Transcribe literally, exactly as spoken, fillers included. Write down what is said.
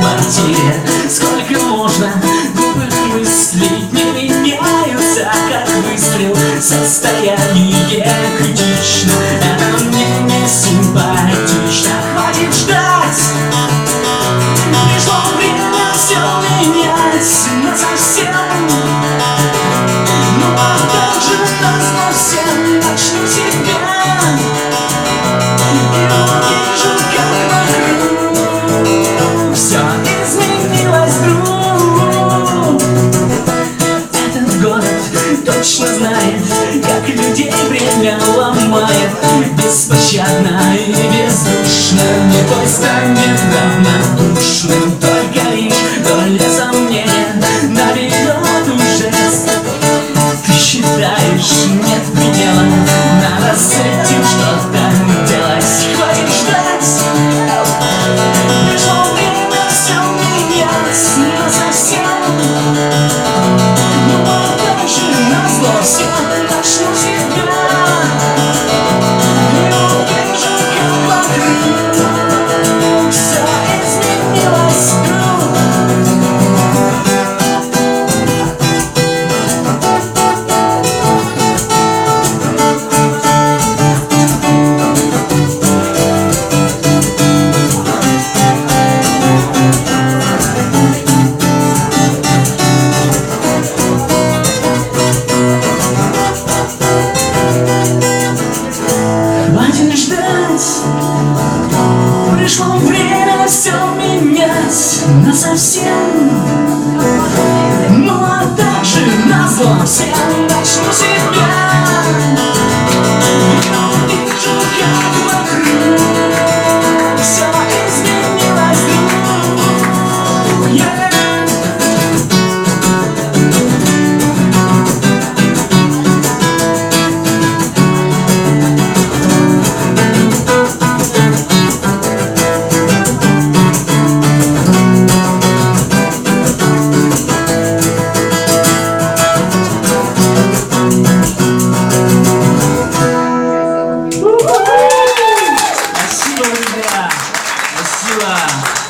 квартире. Сколько можно глупых мыслей не меняются, как выстрел. Состояние критично, это мне не симпатично. Хватит ждать, пришло время все менять насовсем. Ну а как же назло всем начну себя и увижу, как вокруг все изменилось вдруг. Этот город точно знает, как людей время ломает. Беспощадно и бездушно, не той станет равнодушным. Только лишь доля сомнения наберет уже. Ты считаешь, нет предела, надо с этим что-то делать. Хватит ждать, пришло время все менять насовсем. Ну а как же назло все начну себя и увижу, как вокруг все изменилось вдруг. Хватит ждать, пришло время все менять насовсем. Ну а также назло всем начну себя и увижу, как вокруг все изменилось вдруг. Yeah. Спасибо, друзья! Спасибо!